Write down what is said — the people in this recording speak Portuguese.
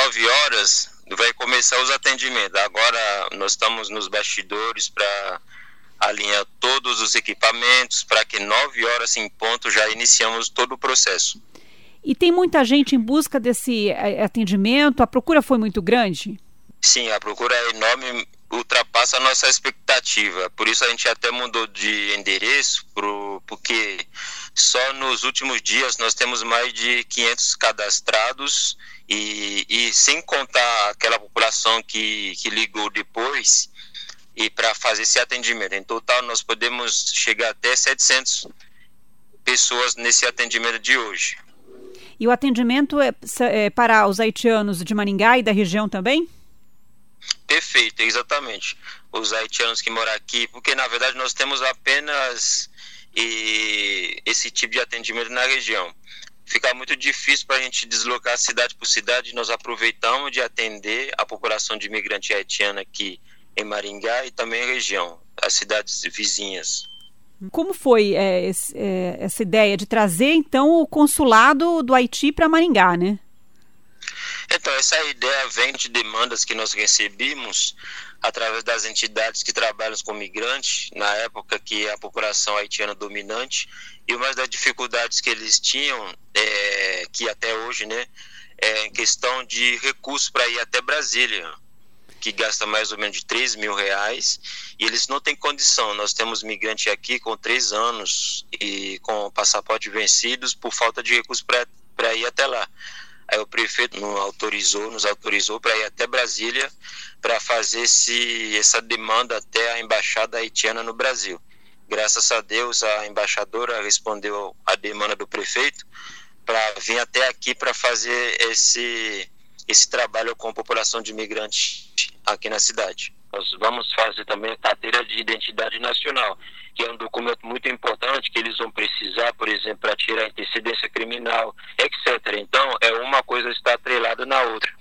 19 horas vai começar os atendimentos. Agora nós estamos nos bastidores para alinhar todos os equipamentos para que 9 horas em ponto já iniciamos todo o processo. E tem muita gente em busca desse atendimento? A procura foi muito grande? Sim, a procura é enorme, ultrapassa a nossa expectativa. Por isso a gente até mudou de endereço, porque só nos últimos dias nós temos mais de 500 cadastrados e sem contar aquela população que ligou depois e para fazer esse atendimento. Em total nós podemos chegar até 700 pessoas nesse atendimento de hoje. E o atendimento é para os haitianos de Maringá e da região também? Perfeito, exatamente. Os haitianos que moram aqui, porque na verdade nós temos apenas esse tipo de atendimento na região. Fica muito difícil para a gente deslocar cidade por cidade. Nós aproveitamos de atender a população de imigrante haitiana aqui em Maringá e também em região, as cidades vizinhas. Como foi essa ideia de trazer, então, o consulado do Haiti para Maringá, né? Então, essa ideia vem de demandas que nós recebemos através das entidades que trabalham com migrantes, na época que a população haitiana dominante, e uma das dificuldades que eles tinham, que até hoje, né, é em questão de recursos para ir até Brasília, que gasta mais ou menos de R$3 mil, e eles não têm condição. Nós temos migrantes aqui com 3 anos e com passaporte vencidos por falta de recursos para ir até lá. Aí o prefeito nos autorizou para ir até Brasília para fazer essa demanda até a embaixada haitiana no Brasil. Graças a Deus a embaixadora respondeu a demanda do prefeito para vir até aqui para fazer esse trabalho com a população de imigrantes aqui na cidade. Nós vamos fazer também a carteira de identidade nacional, que é um documento muito importante que eles vão precisar, por exemplo, para tirar a antecedência criminal, etc. Então, uma coisa está atrelada na outra.